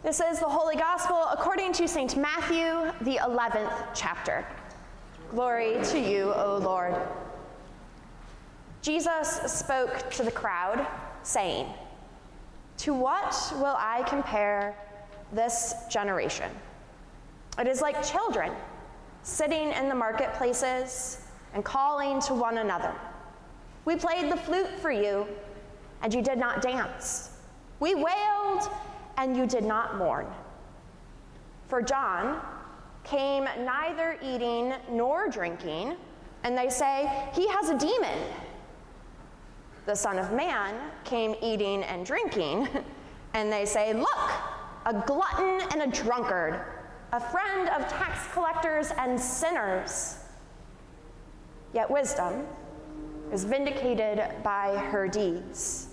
This is the Holy Gospel according to St. Matthew, the 11th chapter. Glory to you, O Lord. Jesus spoke to the crowd, saying, "To what will I compare this generation? It is like children sitting in the marketplaces and calling to one another. We played the flute for you, and you did not dance. We wailed, and you did not mourn. For John came neither eating nor drinking, and they say, 'He has a demon.' The Son of Man came eating and drinking, and they say, 'Look, a glutton and a drunkard, a friend of tax collectors and sinners.' Yet wisdom is vindicated by her deeds."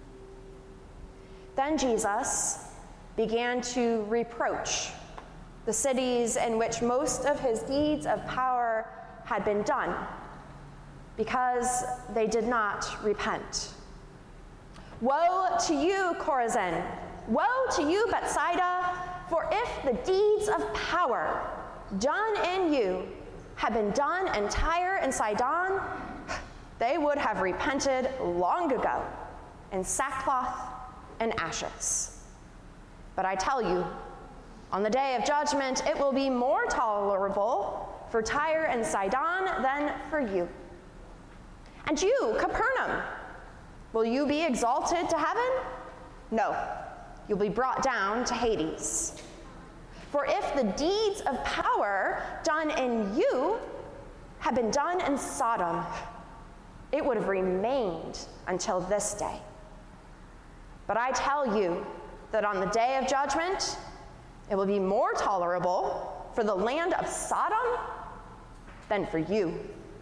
Then Jesus began to reproach the cities in which most of his deeds of power had been done, because they did not repent. "Woe to you, Chorazin! Woe to you, Bethsaida! For if the deeds of power done in you had been done in Tyre and Sidon, they would have repented long ago in sackcloth and ashes. But I tell you, on the day of judgment, it will be more tolerable for Tyre and Sidon than for you. And you, Capernaum, will you be exalted to heaven? No, you'll be brought down to Hades. For if the deeds of power done in you had been done in Sodom, it would have remained until this day. But I tell you that on the day of judgment, it will be more tolerable for the land of Sodom than for you."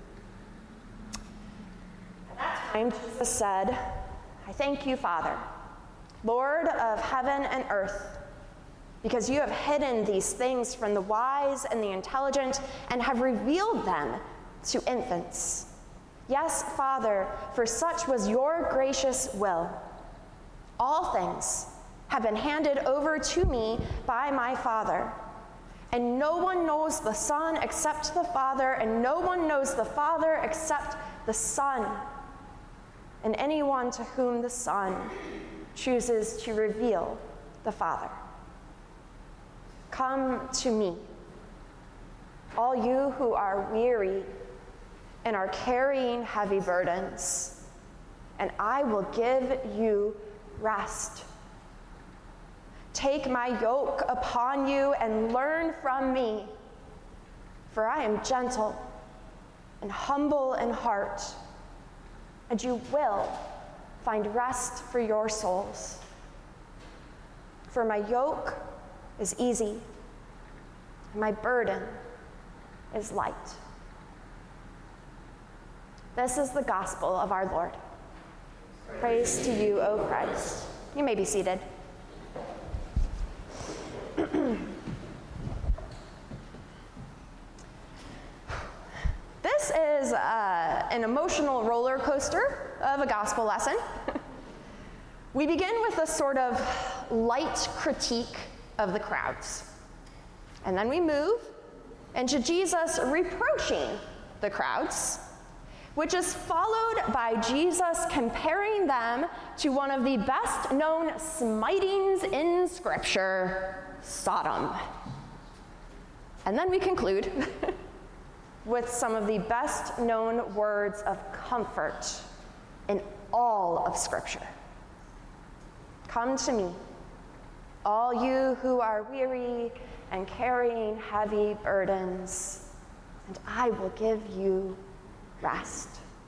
At that time, Jesus said, "I thank you, Father, Lord of heaven and earth, because you have hidden these things from the wise and the intelligent and have revealed them to infants. Yes, Father, for such was your gracious will. All things have been handed over to me by my Father, and no one knows the Son except the Father, and no one knows the Father except the Son, and anyone to whom the Son chooses to reveal the Father. Come to me, all you who are weary and are carrying heavy burdens, and I will give you rest. Take my yoke upon you and learn from me, for I am gentle and humble in heart, and you will find rest for your souls. For my yoke is easy, and my burden is light." This is the gospel of our Lord. Praise to you, O Christ. You may be seated. This is an emotional roller coaster of a gospel lesson. We begin with a sort of light critique of the crowds, and then we move into Jesus reproaching the crowds, which is followed by Jesus comparing them to one of the best known smitings in Scripture, Sodom. And then we conclude with some of the best known words of comfort in all of Scripture. "Come to me, all you who are weary and carrying heavy burdens, and I will give you rest."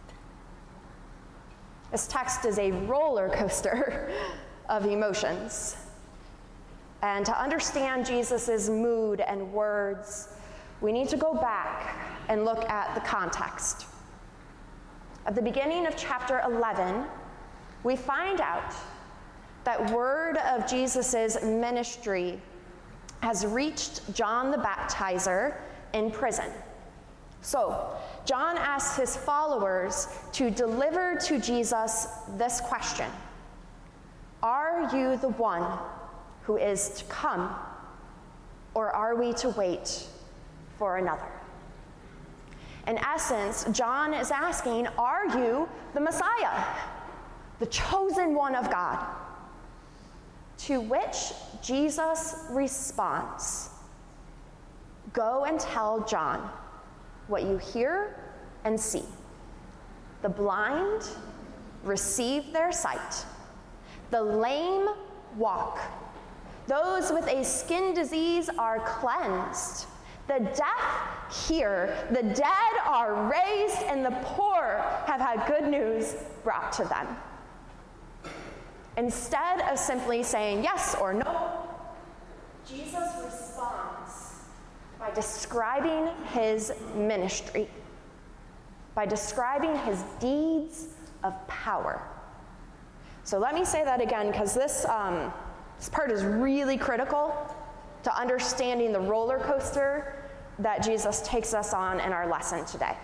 This text is a roller coaster of emotions. And to understand Jesus' mood and words, we need to go back and look at the context. At the beginning of chapter 11, we find out that word of Jesus' ministry has reached John the Baptizer in prison. So, John asks his followers to deliver to Jesus this question: "Are you the one who is to come, or are we to wait for another? In essence, John is asking, are you the Messiah, the chosen one of God? To which Jesus responds, go and tell John what you hear and see. The blind receive their sight. The lame walk. Those with a skin disease are cleansed. The deaf hear. The dead are raised, and the poor have had good news brought to them. Instead of simply saying yes or no, Jesus responds by describing his ministry, by describing his deeds of power. So let me say that again, because this part is really critical to understanding the roller coaster that Jesus takes us on in our lesson today.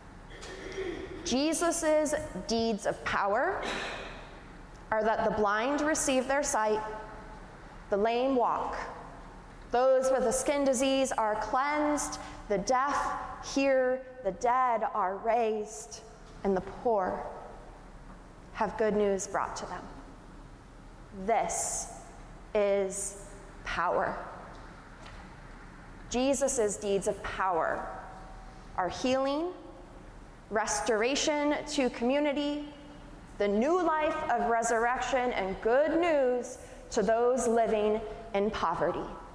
Jesus' deeds of power are that the blind receive their sight, the lame walk, those with a skin disease are cleansed, the deaf hear, the dead are raised, and the poor have good news brought to them. This is power. Jesus' deeds of power are healing, restoration to community, the new life of resurrection, and good news to those living in poverty.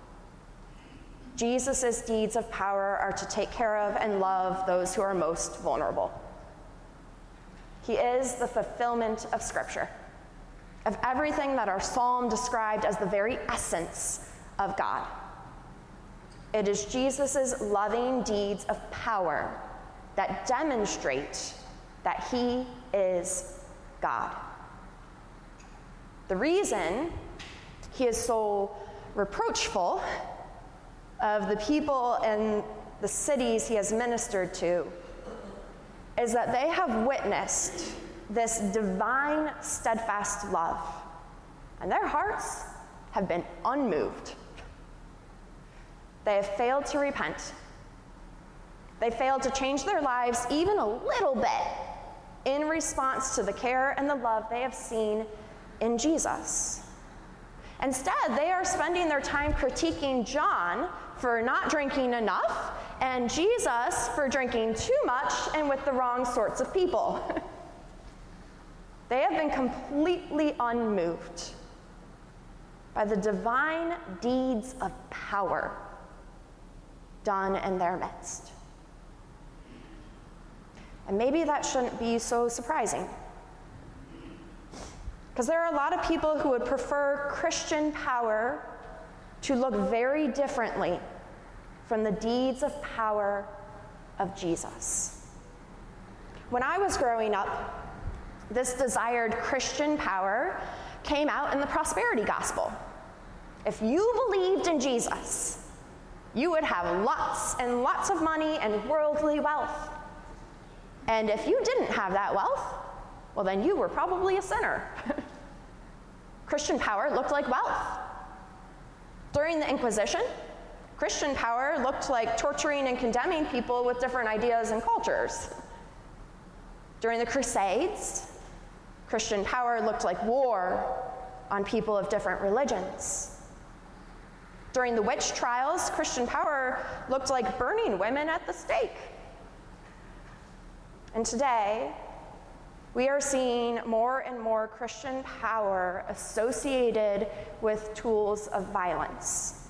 Jesus' deeds of power are to take care of and love those who are most vulnerable. He is the fulfillment of Scripture, of everything that our psalm described as the very essence of God. It is Jesus' loving deeds of power that demonstrate that he is God. The reason he is so reproachful of the people and the cities he has ministered to is that they have witnessed this divine, steadfast love, and their hearts have been unmoved. They have failed to repent. They failed to change their lives even a little bit in response to the care and the love they have seen in Jesus. Instead, they are spending their time critiquing John for not drinking enough and Jesus for drinking too much and with the wrong sorts of people. They have been completely unmoved by the divine deeds of power done in their midst. And maybe that shouldn't be so surprising, because there are a lot of people who would prefer Christian power to look very differently from the deeds of power of Jesus. When I was growing up, this desired Christian power came out in the prosperity gospel. If you believed in Jesus, you would have lots and lots of money and worldly wealth. And if you didn't have that wealth, well, then you were probably a sinner. Christian power looked like wealth. During the Inquisition, Christian power looked like torturing and condemning people with different ideas and cultures. During the Crusades, Christian power looked like war on people of different religions. During the witch trials, Christian power looked like burning women at the stake. And today, we are seeing more and more Christian power associated with tools of violence.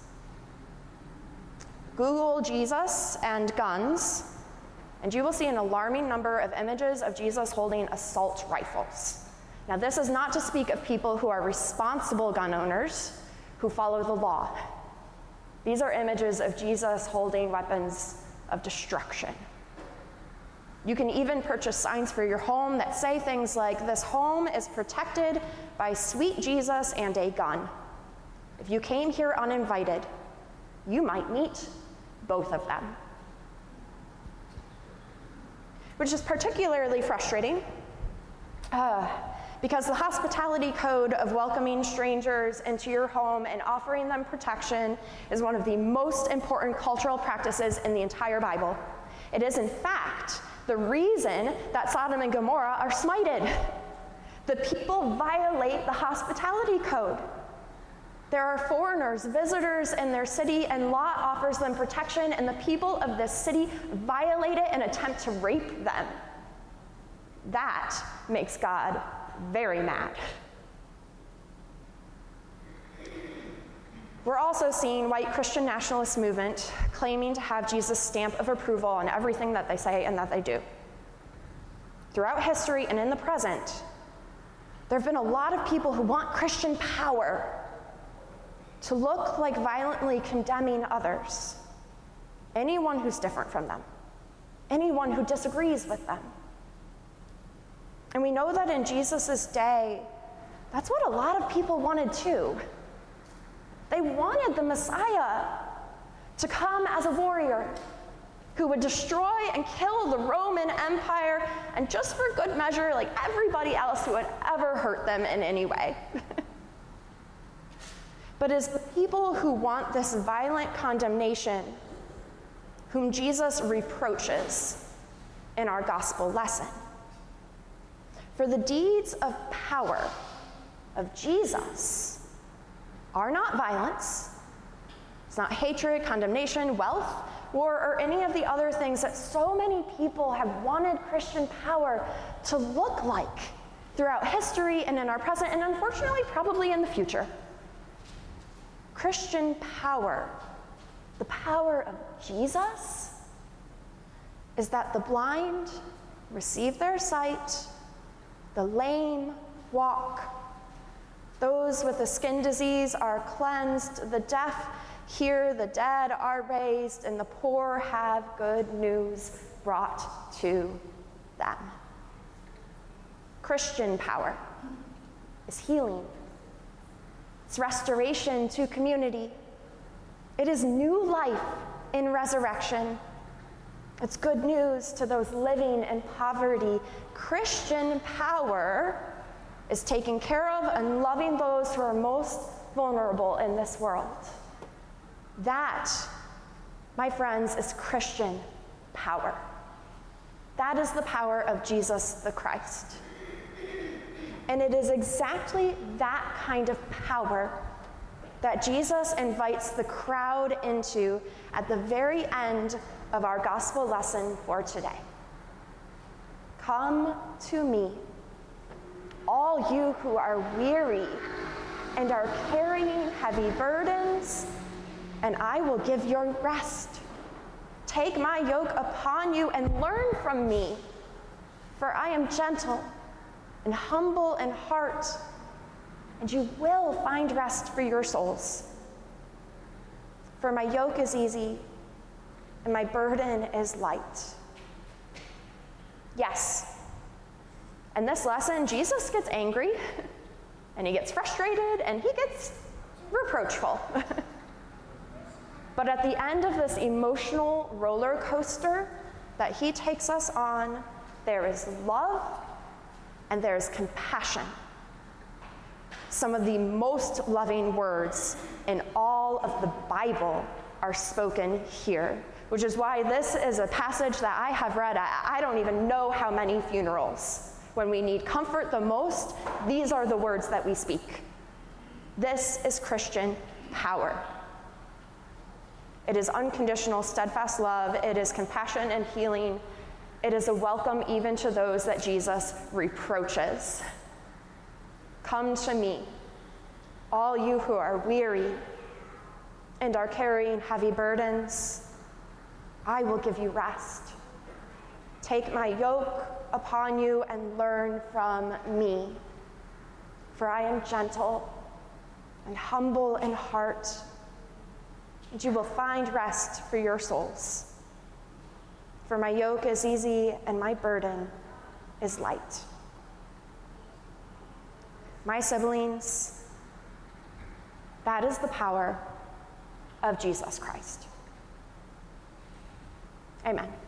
Google Jesus and guns, and you will see an alarming number of images of Jesus holding assault rifles. Now, this is not to speak of people who are responsible gun owners who follow the law. These are images of Jesus holding weapons of destruction. You can even purchase signs for your home that say things like, "This home is protected by sweet Jesus and a gun. If you came here uninvited, you might meet both of them." Which is particularly frustrating because the hospitality code of welcoming strangers into your home and offering them protection is one of the most important cultural practices in the entire Bible. It is, in fact, the reason that Sodom and Gomorrah are smited. The people violate the hospitality code. There are foreigners, visitors in their city, and Lot offers them protection, and the people of this city violate it and attempt to rape them. That makes God very mad. We're also seeing white Christian nationalist movement claiming to have Jesus' stamp of approval on everything that they say and that they do. Throughout history and in the present, there have been a lot of people who want Christian power to look like violently condemning others, anyone who's different from them, anyone who disagrees with them. And we know that in Jesus' day, that's what a lot of people wanted too. They wanted the Messiah to come as a warrior who would destroy and kill the Roman Empire, and just for good measure, like everybody else who had ever hurt them in any way. But it's the people who want this violent condemnation whom Jesus reproaches in our gospel lesson. For the deeds of power of Jesus are not violence, it's not hatred, condemnation, wealth, war, or any of the other things that so many people have wanted Christian power to look like throughout history and in our present, and unfortunately probably in the future. Christian power, the power of Jesus, is that the blind receive their sight, the lame walk, those with a skin disease are cleansed, the deaf hear, the dead are raised, and the poor have good news brought to them. Christian power is healing. It's restoration to community. It is new life in resurrection. It's good news to those living in poverty. Christian power is taking care of and loving those who are most vulnerable in this world. That, my friends, is Christian power. That is the power of Jesus the Christ. And it is exactly that kind of power that Jesus invites the crowd into at the very end of our gospel lesson for today. Come to me, all you who are weary and are carrying heavy burdens, and I will give you rest. Take my yoke upon you and learn from me, for I am gentle and humble in heart, and you will find rest for your souls. For my yoke is easy, and my burden is light. Yes, in this lesson, Jesus gets angry, and he gets frustrated, and he gets reproachful. But at the end of this emotional roller coaster that he takes us on, there is love and there is compassion. Some of the most loving words in all of the Bible are spoken here, which is why this is a passage that I have read I don't even know how many funerals. When we need comfort the most, these are the words that we speak. This is Christian power. It is unconditional, steadfast love. It is compassion and healing. It is a welcome even to those that Jesus reproaches. Come to me, all you who are weary and are carrying heavy burdens. I will give you rest. Take my yoke upon you and learn from me, for I am gentle and humble in heart, and you will find rest for your souls. For my yoke is easy and my burden is light. My siblings, that is the power of Jesus Christ. Amen.